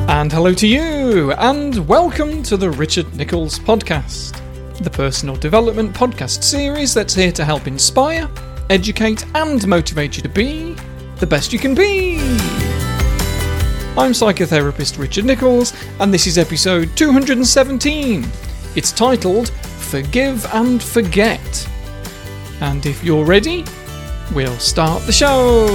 And hello to you, and welcome to the Richard Nichols Podcast, the personal development podcast series that's here to help inspire, educate, and motivate you to be the best you can be. I'm psychotherapist Richard Nichols, and this is episode 217. It's titled Forgive and Forget. And if you're ready, we'll start the show.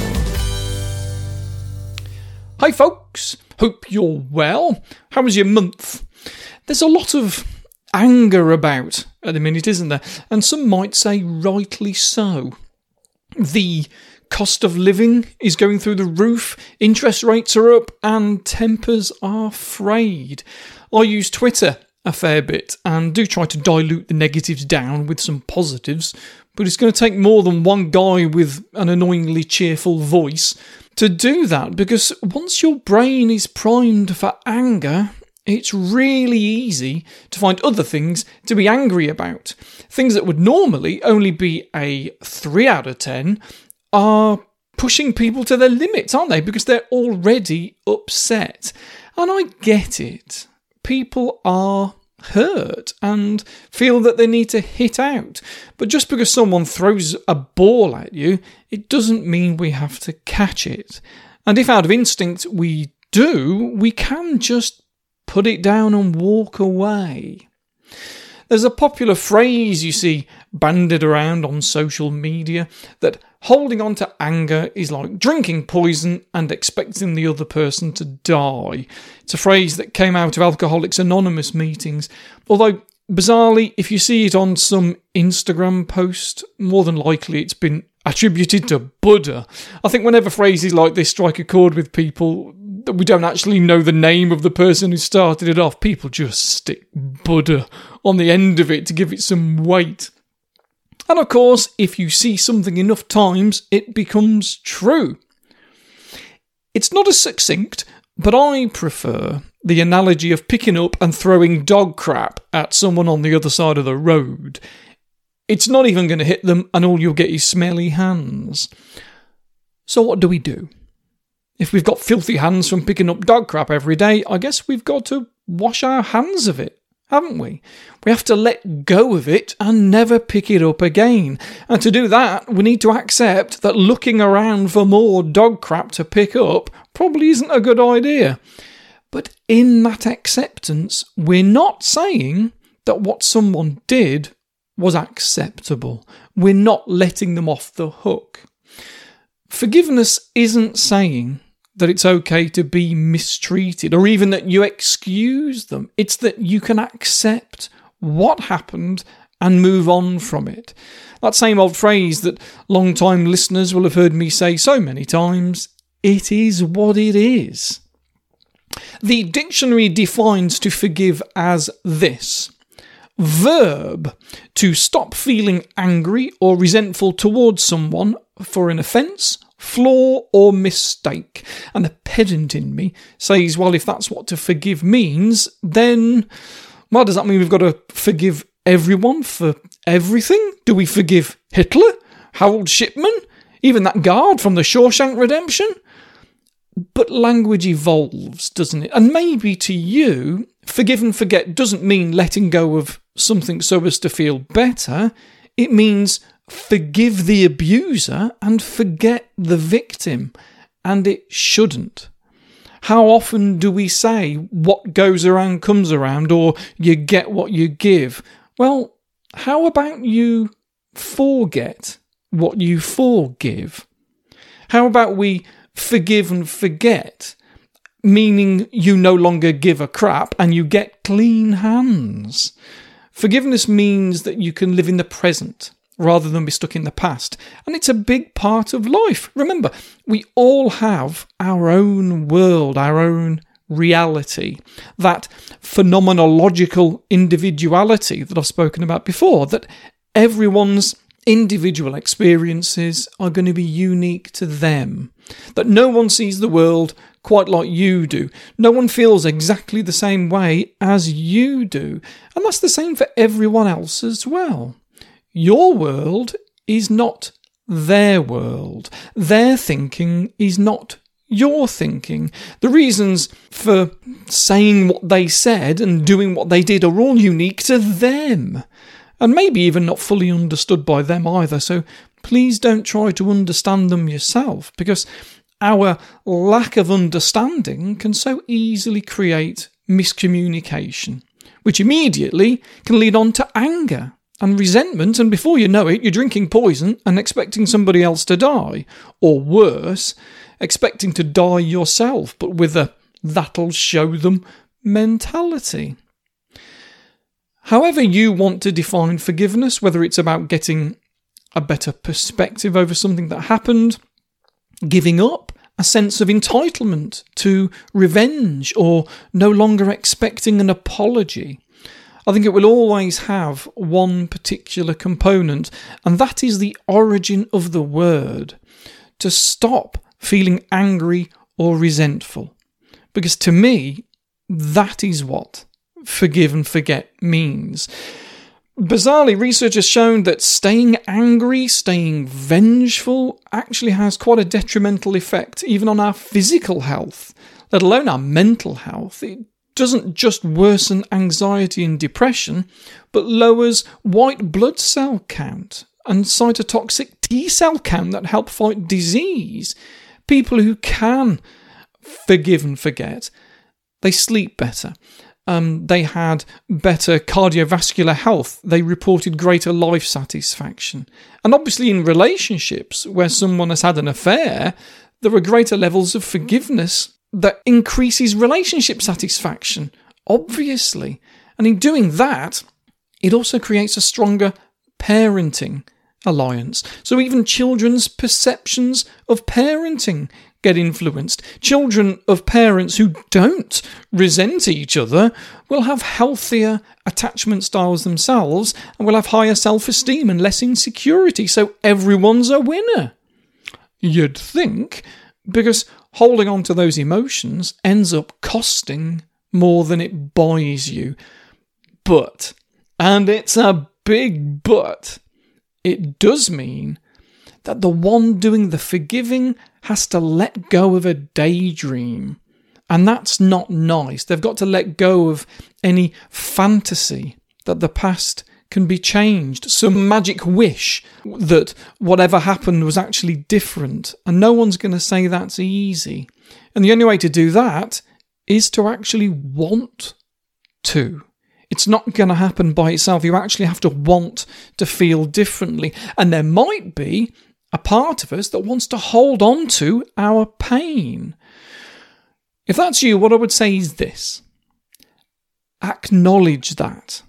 Hi folks, hope you're well. How was your month? There's a lot of anger about at the minute, isn't there? And some might say rightly so. The cost of living is going through the roof, interest rates are up, and tempers are frayed. I use Twitter a fair bit and do try to dilute the negatives down with some positives, but it's going to take more than one guy with an annoyingly cheerful voice to do that, because once your brain is primed for anger, it's really easy to find other things to be angry about. Things that would normally only be a 3 out of 10 are pushing people to their limits, aren't they? Because they're already upset. And I get it. People are hurt and feel that they need to hit out. But just because someone throws a ball at you, it doesn't mean we have to catch it. And if out of instinct we do, we can just put it down and walk away. There's a popular phrase you see bandied around on social media that holding on to anger is like drinking poison and expecting the other person to die. It's a phrase that came out of Alcoholics Anonymous meetings, although bizarrely, if you see it on some Instagram post, more than likely it's been attributed to Buddha. I think whenever phrases like this strike a chord with people that we don't actually know the name of the person who started it off, people just stick Buddha on the end of it to give it some weight. And of course, if you see something enough times, it becomes true. It's not as succinct, but I prefer the analogy of picking up and throwing dog crap at someone on the other side of the road. It's not even going to hit them, and all you'll get is smelly hands. So what do we do? If we've got filthy hands from picking up dog crap every day, I guess we've got to wash our hands of it, haven't we? We have to let go of it and never pick it up again. And to do that, we need to accept that looking around for more dog crap to pick up probably isn't a good idea. But in that acceptance, we're not saying that what someone did was acceptable. We're not letting them off the hook. Forgiveness isn't saying that it's okay to be mistreated or even that you excuse them. It's that you can accept what happened and move on from it. That same old phrase that long-time listeners will have heard me say so many times, it is what it is. The dictionary defines to forgive as this: verb, to stop feeling angry or resentful towards someone for an offence, flaw or mistake. And the pedant in me says, well, if that's what to forgive means, then, well, does that mean we've got to forgive everyone for everything? Do we forgive Hitler, Harold Shipman, even that guard from the Shawshank Redemption? But language evolves, doesn't it? And maybe to you, forgive and forget doesn't mean letting go of something so as to feel better. It means forgive the abuser and forget the victim. And it shouldn't. How often do we say what goes around comes around, or you get what you give? Well, how about you forget what you forgive? How about we forgive and forget, meaning you no longer give a crap and you get clean hands? Forgiveness means that you can live in the present rather than be stuck in the past. And it's a big part of life. Remember, we all have our own world, our own reality, that phenomenological individuality that I've spoken about before, that everyone's individual experiences are going to be unique to them, that no one sees the world quite like you do. No one feels exactly the same way as you do. And that's the same for everyone else as well. Your world is not their world. Their thinking is not you're thinking. The reasons for saying what they said and doing what they did are all unique to them, and maybe even not fully understood by them either. So please don't try to understand them yourself, because our lack of understanding can so easily create miscommunication, which immediately can lead on to anger and resentment, and before you know it, you're drinking poison and expecting somebody else to die, or worse, expecting to die yourself, but with a "that'll show them" mentality. However you want to define forgiveness, whether it's about getting a better perspective over something that happened, giving up a sense of entitlement to revenge, or no longer expecting an apology, I think it will always have one particular component, and that is the origin of the word. To stop feeling angry or resentful. Because to me, that is what forgive and forget means. Bizarrely, research has shown that staying angry, staying vengeful, actually has quite a detrimental effect even on our physical health, let alone our mental health. It doesn't just worsen anxiety and depression, but lowers white blood cell count and cytotoxic T cell count that help fight disease. People who can forgive and forget, they sleep better. They had better cardiovascular health. They reported greater life satisfaction. And obviously in relationships where someone has had an affair, there are greater levels of forgiveness that increases relationship satisfaction, obviously. And in doing that, it also creates a stronger parenting alliance. So even children's perceptions of parenting get influenced. Children of parents who don't resent each other will have healthier attachment styles themselves and will have higher self-esteem and less insecurity. So everyone's a winner, you'd think, because holding on to those emotions ends up costing more than it buys you. But, and it's a big but, it does mean that the one doing the forgiving has to let go of a daydream. And that's not nice. They've got to let go of any fantasy that the past can be changed, some magic wish that whatever happened was actually different. And no one's going to say that's easy. And the only way to do that is to actually want to. It's not going to happen by itself. You actually have to want to feel differently. And there might be a part of us that wants to hold on to our pain. If that's you, what I would say is this. Acknowledge that.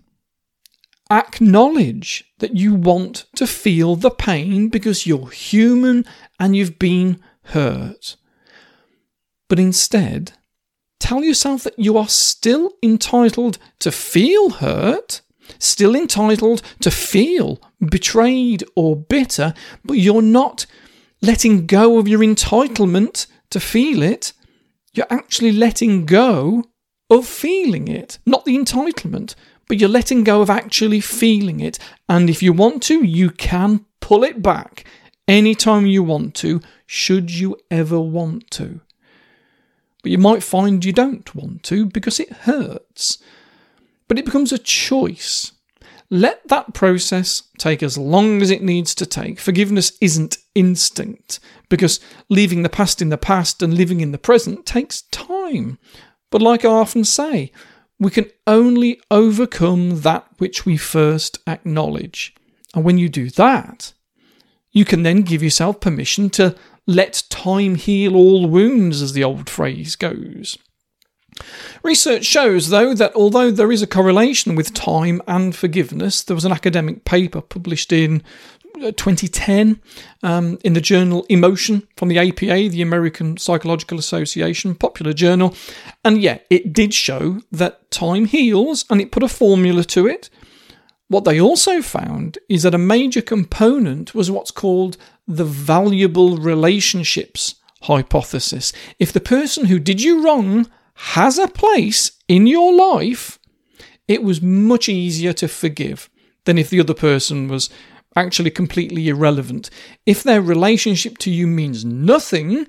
Acknowledge that you want to feel the pain because you're human and you've been hurt. But instead, tell yourself that you are still entitled to feel hurt, still entitled to feel betrayed or bitter, but you're not letting go of your entitlement to feel it. You're actually letting go of feeling it, not the entitlement, but you're letting go of actually feeling it. And if you want to, you can pull it back anytime you want to, should you ever want to. But you might find you don't want to because it hurts. But it becomes a choice. Let that process take as long as it needs to take. Forgiveness isn't instinct, because leaving the past in the past and living in the present takes time. But like I often say, we can only overcome that which we first acknowledge. And when you do that, you can then give yourself permission to let time heal all wounds, as the old phrase goes. Research shows, though, that although there is a correlation with time and forgiveness, there was an academic paper published in 2010 in the journal Emotion from the APA, the American Psychological Association, popular journal, and it did show that time heals, and it put a formula to it. What they also found is that a major component was what's called the valuable relationships hypothesis. If the person who did you wrong has a place in your life, it was much easier to forgive than if the other person was actually completely irrelevant. If their relationship to you means nothing,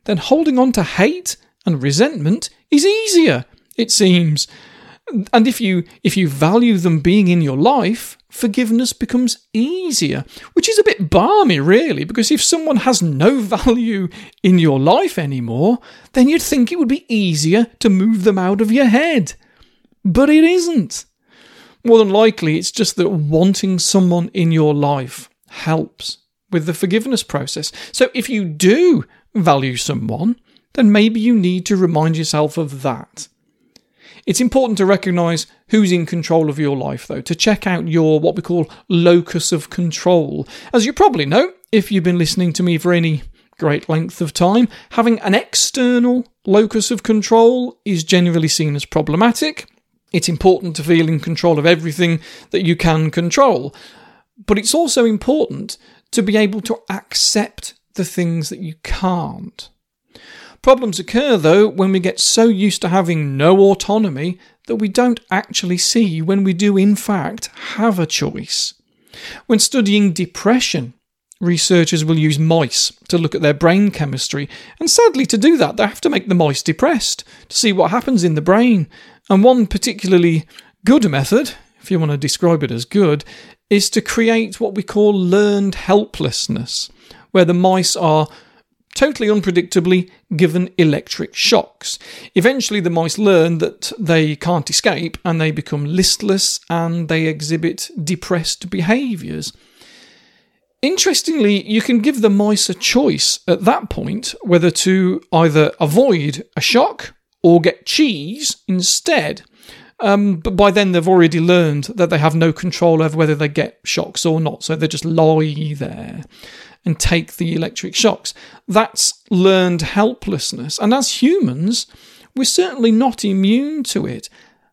then holding on to hate and resentment is easier, it seems. And if you value them being in your life, forgiveness becomes easier, which is a bit balmy, really, because if someone has no value in your life anymore, then you'd think it would be easier to move them out of your head. But it isn't. More than likely, it's just that wanting someone in your life helps with the forgiveness process. So if you do value someone, then maybe you need to remind yourself of that. It's important to recognise who's in control of your life, though, to check out your what we call locus of control. As you probably know, if you've been listening to me for any great length of time, having an external locus of control is generally seen as problematic. It's important to feel in control of everything that you can control, but it's also important to be able to accept the things that you can't. Problems occur, though, when we get so used to having no autonomy that we don't actually see when we do, in fact, have a choice. When studying depression, researchers will use mice to look at their brain chemistry, and sadly to do that, they have to make the mice depressed to see what happens in the brain. And one particularly good method, if you want to describe it as good, is to create what we call learned helplessness, where the mice are totally unpredictably given electric shocks. Eventually the mice learn that they can't escape and they become listless and they exhibit depressed behaviours. Interestingly, you can give the mice a choice at that point whether to either avoid a shock or get cheese instead. But by then they've already learned that they have no control over whether they get shocks or not, so they just lie there and take the electric shocks. That's learned helplessness. And as humans, we're certainly not immune to it.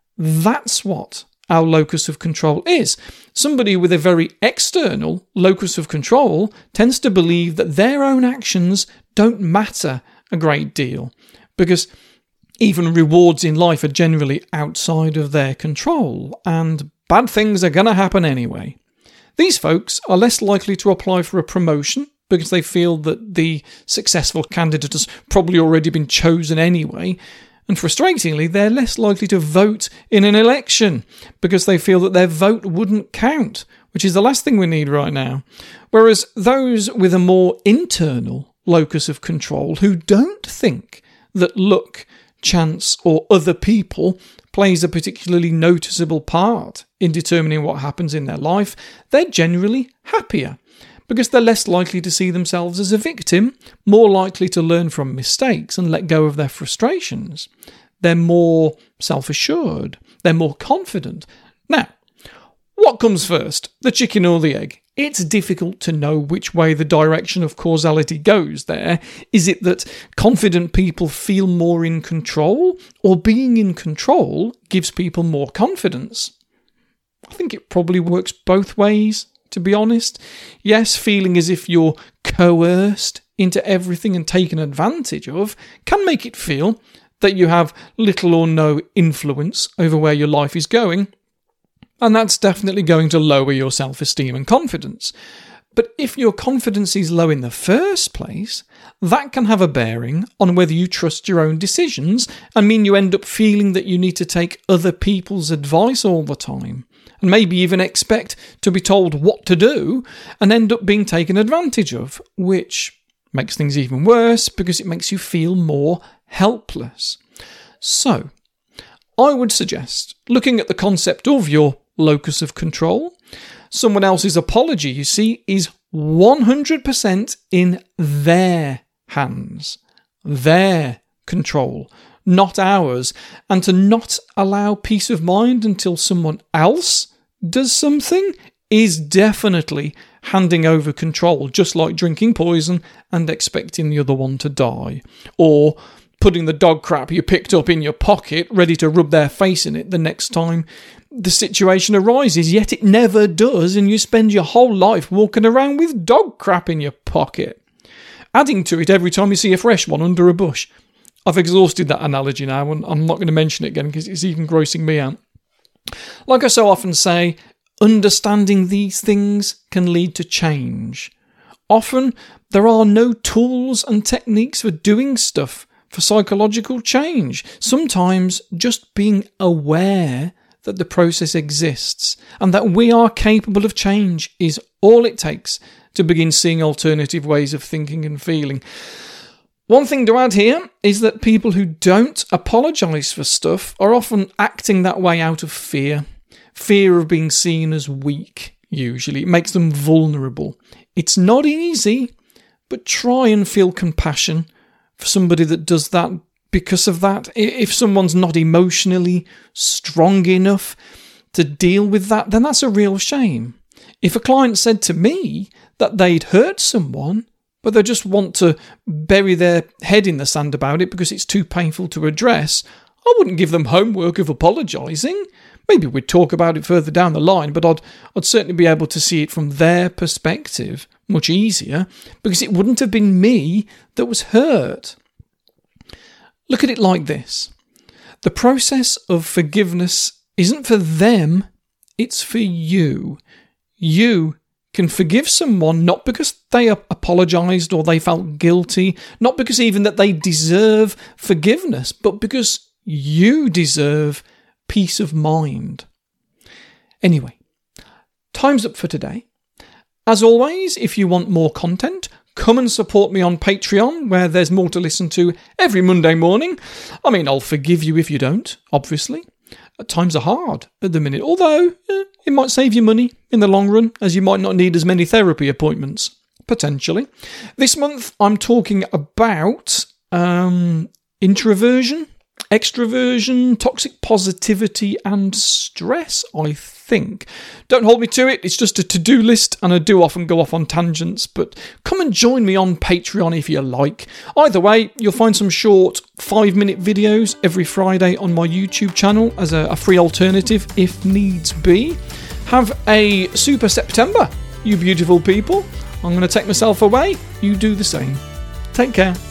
That's what our locus of control is. Somebody with a very external locus of control tends to believe that their own actions don't matter a great deal, because even rewards in life are generally outside of their control, and bad things are going to happen anyway. These folks are less likely to apply for a promotion because they feel that the successful candidate has probably already been chosen anyway. And frustratingly, they're less likely to vote in an election because they feel that their vote wouldn't count, which is the last thing we need right now. Whereas those with a more internal locus of control who don't think that luck, chance, or other people plays a particularly noticeable part in determining what happens in their life, they're generally happier because they're less likely to see themselves as a victim, more likely to learn from mistakes and let go of their frustrations. They're more self-assured. They're more confident. Now, what comes first, the chicken or the egg? It's difficult to know which way the direction of causality goes there. Is it that confident people feel more in control, or being in control gives people more confidence? I think it probably works both ways, to be honest. Yes, feeling as if you're coerced into everything and taken advantage of can make it feel that you have little or no influence over where your life is going. And that's definitely going to lower your self-esteem and confidence. But if your confidence is low in the first place, that can have a bearing on whether you trust your own decisions and mean you end up feeling that you need to take other people's advice all the time, and maybe even expect to be told what to do and end up being taken advantage of, which makes things even worse because it makes you feel more helpless. So, I would suggest looking at the concept of your locus of control. Someone else's apology, you see, is 100% in their hands, their control, not ours. And to not allow peace of mind until someone else does something is definitely handing over control, just like drinking poison and expecting the other one to die, or putting the dog crap you picked up in your pocket ready to rub their face in it the next time the situation arises, yet it never does, and you spend your whole life walking around with dog crap in your pocket, adding to it every time you see a fresh one under a bush. I've exhausted that analogy now, and I'm not going to mention it again because it's even grossing me out. Like I so often say, understanding these things can lead to change. often there are no tools and techniques for doing stuff for psychological change. Sometimes just being aware that the process exists and that we are capable of change is all it takes to begin seeing alternative ways of thinking and feeling. One thing to add here is that people who don't apologise for stuff are often acting that way out of fear. Fear of being seen as weak, usually. It makes them vulnerable. It's not easy, but try and feel compassion for somebody that does that because of that. If someone's not emotionally strong enough to deal with that, then that's a real shame. If a client said to me that they'd hurt someone, but they just want to bury their head in the sand about it because it's too painful to address, I wouldn't give them homework of apologising. Maybe we'd talk about it further down the line, but I'd certainly be able to see it from their perspective much easier because it wouldn't have been me that was hurt. Look at it like this. The process of forgiveness isn't for them, it's for you. You can forgive someone not because they apologised or they felt guilty, not because even that they deserve forgiveness, but because you deserve peace of mind. Anyway, time's up for today. As always, if you want more content, come and support me on Patreon, where there's more to listen to every Monday morning. I mean, I'll forgive you if you don't, obviously. Times are hard at the minute, although it might save you money in the long run, as you might not need as many therapy appointments, potentially. This month, I'm talking about introversion, extroversion, toxic positivity, and stress, I think. Don't hold me to it, it's just a to-do list, and I do often go off on tangents, but come and join me on Patreon if you like. Either way, you'll find some short 5-minute videos every Friday on my YouTube channel as a free alternative if needs be. Have a super September, you beautiful people. I'm going to take myself away. You do the same. Take care.